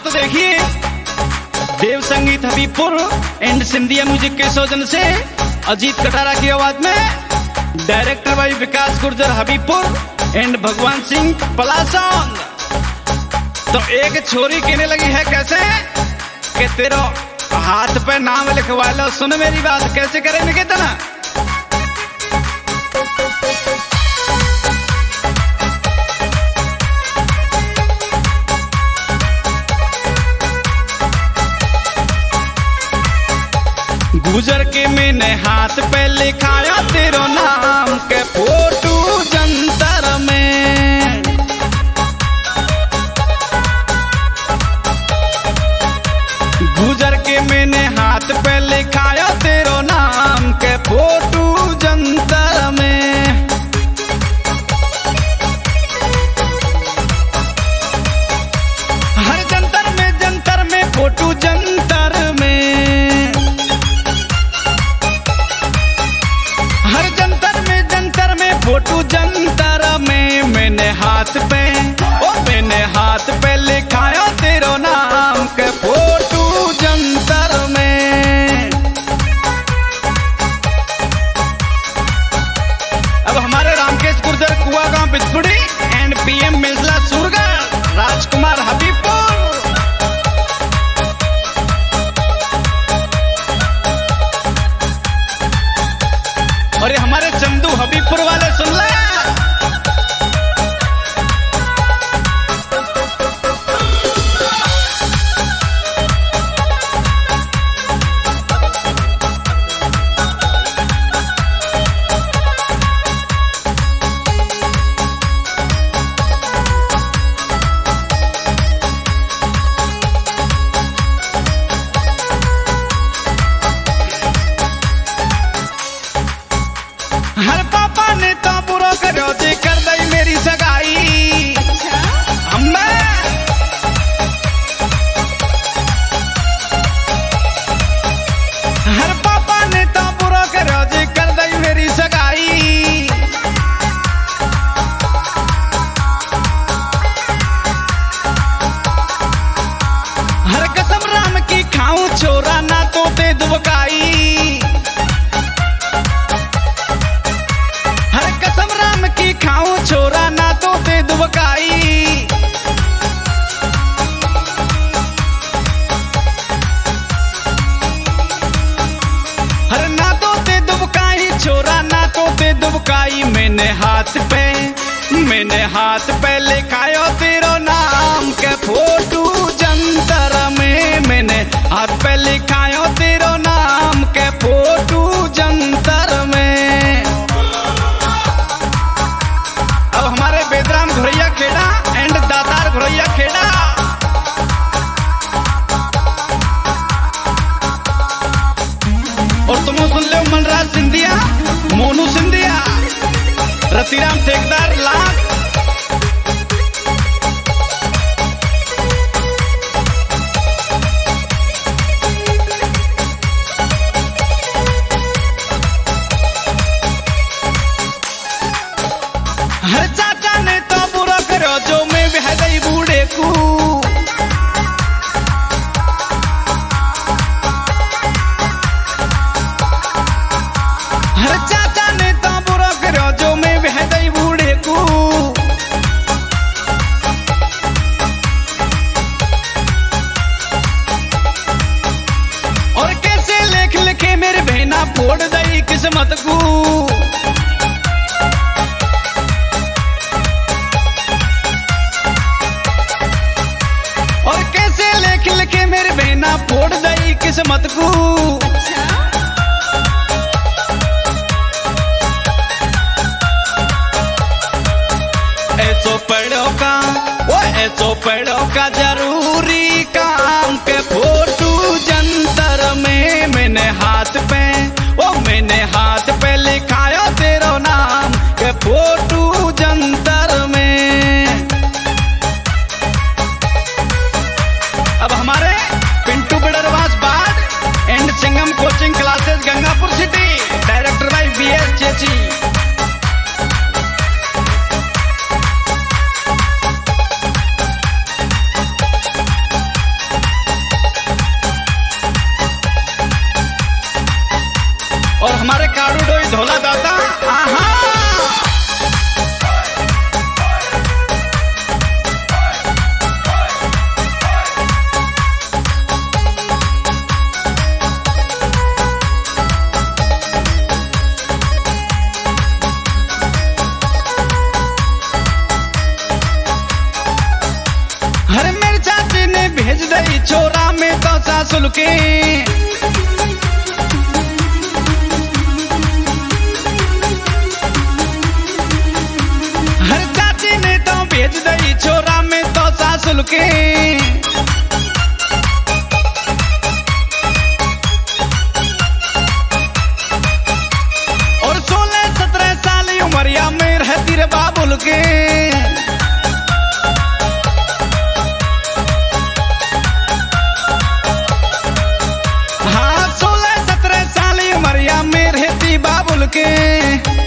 तो देखिए, देव संगीत हबीबपुर एंड सिंधिया म्यूजिक के सौजन से अजीत कटारा की आवाज में डायरेक्टर भाई विकास गुर्जर हबीबपुर एंड भगवान सिंह पलासौन। तो एक छोरी कहने लगी है कैसे कि तेरो हाथ पे नाम लिखवा लो। सुन मेरी बात, कैसे करेंगे कितना। गुजर के मैंने हाथ पे लिखाया तेरो नाम के फोटो जंतर में। गुजर के मैंने हाथ पे लिखाया तेरो नाम के फोटो जंतर में। हर जंतर में फोटो जंतर में। फोटो जंतर में मैंने हाथ पे लिखाया तेरो नाम के फोटो जंतर में। अब हमारे रामकेश गुर्जर कुआ गांव बिस्कुड़ी एंड पीएम मिल्सला सूरगढ़ राजकुमार हबीबपुर और ये हमारे चंदू हबीबपुर वाले सुन ले। हर पापा ने तो बुरा करो जी कर दई मेरी सगाई। हर पापा ने तो बुरा करो जी कर दई मेरी सगाई। हर कसम राम की खाऊं छोरा ना तो दे दुबकाई। खाऊं छोरा ना तो दे दुबकाई। हर ना तो दे दुबकाई छोरा ना तो दे दुबकाई। मैंने हाथ पे लिखायो तेरो नाम के फोटो जंतर में। मैंने हाथ पे लिखायो तेरो नाम के फोटो जंतर में। बेदराम घोरैया खेड़ा एंड दातार घोरैया खेड़ा और तुम सुन लो मनराज सिंधिया, मोनू सिंधिया, रतिराम ठेकेदार लाख। हर चाचा ने तो बुरा करो जो मैं बह गई बूढ़े को। हर चाचा ने तो बुरा करो जो मैं बह गई बूढ़े को। और कैसे लेख लिखे मेरे बहना फोड़ दई किस्मत को। लिखे मेरे बहना फोड़ दई किस्मत को। ऐसो पढ़ो का जरूरी काम के फोटो जंतर में। मैंने हाथ पे लिखायो तेरो नाम के फोटो जंतर में। अब हमारे पिंटू बिडरवास बाद and Singham coaching classes Gangapur city director भाई बीएस चेची। धोला दाता आहा। हर मेरे चाची ने भेज दई छोरा में तो सासुल के। हर चाची ने तो भेज दई छोरा में तो सासुल के। और 16-17 साल उमरिया में रहती रे बाबुल के। हाँ 16-17 साल उमरिया में रहती बाबुल के।